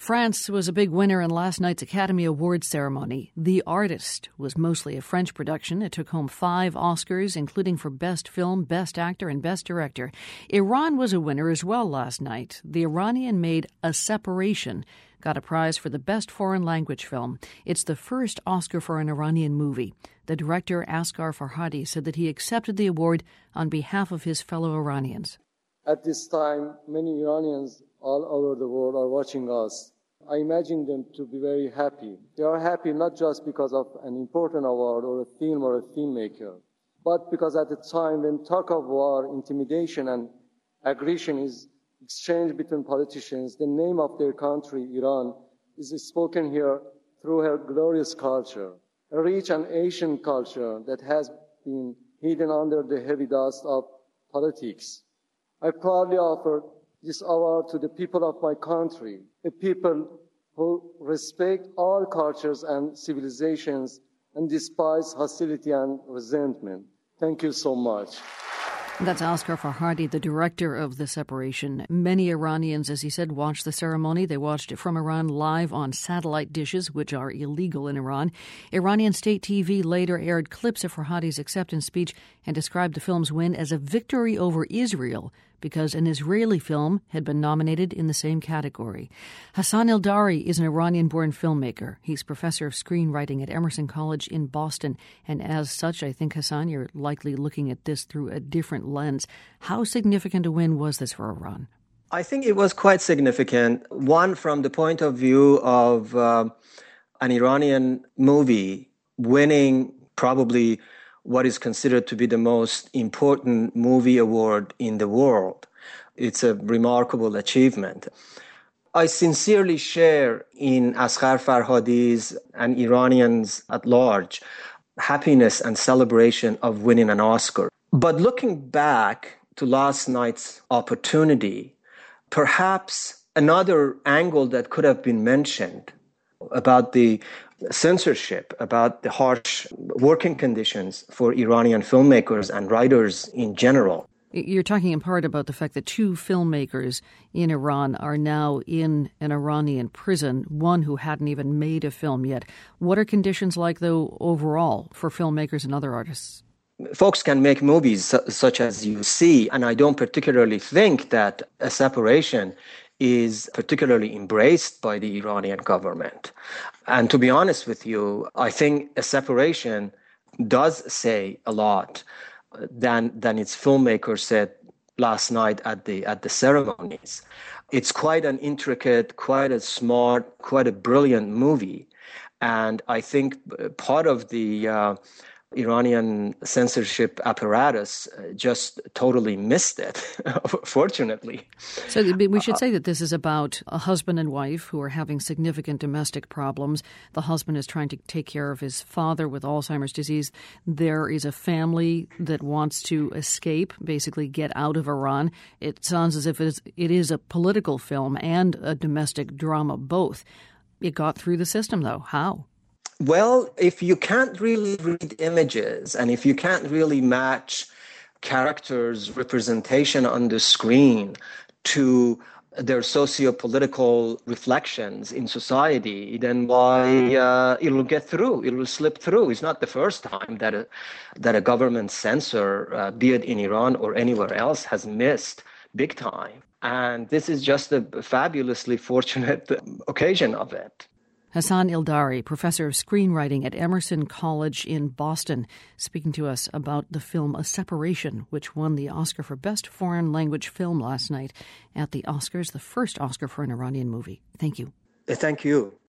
France was a big winner in last night's Academy Awards ceremony. The Artist was mostly a French production. It took home 5 Oscars, including for Best Film, Best Actor, and Best Director. Iran was a winner as well last night. The Iranian-made A Separation got a prize for the Best Foreign Language Film. It's the first Oscar for an Iranian movie. The director, Asghar Farhadi, said that he accepted the award on behalf of his fellow Iranians. At this time, many Iranians all over the world are watching us. I imagine them to be very happy. They are happy not just because of an important award or a film or a filmmaker, but because at the time when talk of war, intimidation, and aggression is exchanged between politicians, the name of their country, Iran, is spoken here through her glorious culture, a rich and ancient culture that has been hidden under the heavy dust of politics. I proudly offer this award to the people of my country, a people who respect all cultures and civilizations and despise hostility and resentment. Thank you so much. That's Asghar Farhadi, the director of The Separation. Many Iranians, as he said, watched the ceremony. They watched it from Iran live on satellite dishes, which are illegal in Iran. Iranian state TV later aired clips of Farhadi's acceptance speech and described the film's win as a victory over Israel because an Israeli film had been nominated in the same category. Hassan Eldari is an Iranian-born filmmaker. He's professor of screenwriting at Emerson College in Boston. And as such, I think, Hassan, you're likely looking at this through a different lens. How significant a win was this for Iran? I think it was quite significant. One, from the point of view of an Iranian movie winning probably what is considered to be the most important movie award in the world. It's a remarkable achievement. I sincerely share in Asghar Farhadi's and Iranians at large happiness and celebration of winning an Oscar. But looking back to last night's opportunity, perhaps another angle that could have been mentioned about the censorship, about the harsh working conditions for Iranian filmmakers and writers in general. You're talking in part about the fact that 2 filmmakers in Iran are now in an Iranian prison, one who hadn't even made a film yet. What are conditions like, though, overall for filmmakers and other artists? Folks can make movies such as you see, and I don't particularly think that A Separation is particularly embraced by the Iranian government. And to be honest with you, I think A Separation does say a lot than its filmmaker said last night at the ceremonies. It's quite an intricate, quite a smart, quite a brilliant movie. And I think part of the Iranian censorship apparatus just totally missed it, fortunately. So we should say that this is about a husband and wife who are having significant domestic problems. The husband is trying to take care of his father with Alzheimer's disease. There is a family that wants to escape, basically get out of Iran. It sounds as if it is a political film and a domestic drama, both. It got through the system, though. How? Well, if you can't really read images and if you can't really match characters' representation on the screen to their socio-political reflections in society, then why it'll get through, it'll slip through. It's not the first time that a government censor, be it in Iran or anywhere else, has missed big time. And this is just a fabulously fortunate occasion of it. Hassan Eldari, professor of screenwriting at Emerson College in Boston, speaking to us about the film A Separation, which won the Oscar for Best Foreign Language Film last night at the Oscars, the first Oscar for an Iranian movie. Thank you. Thank you.